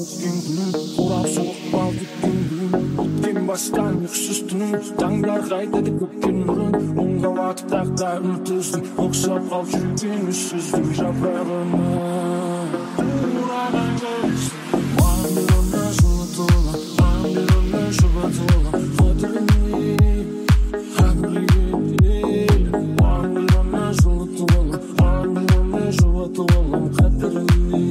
өткен күнім қурап суық бал кеткен гүлім өткен бастан ұйқысыз түнім таңдар қайтады көптен бұрын мұңға батып тағдыр өтіздің ұқсап қалып жүрген үссіздің жапырағына қураған жолсың маған бер оны жылытула маған бер оны жұбатула қадіріне маған бер оны жылытула маған бер оны жұбатула қадіріне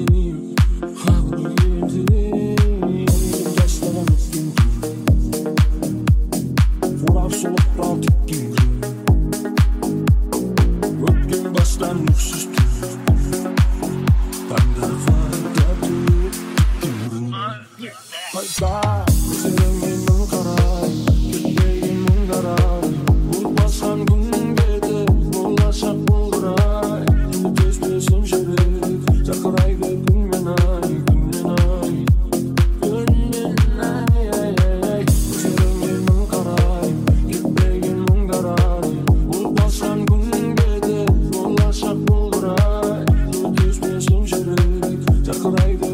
Like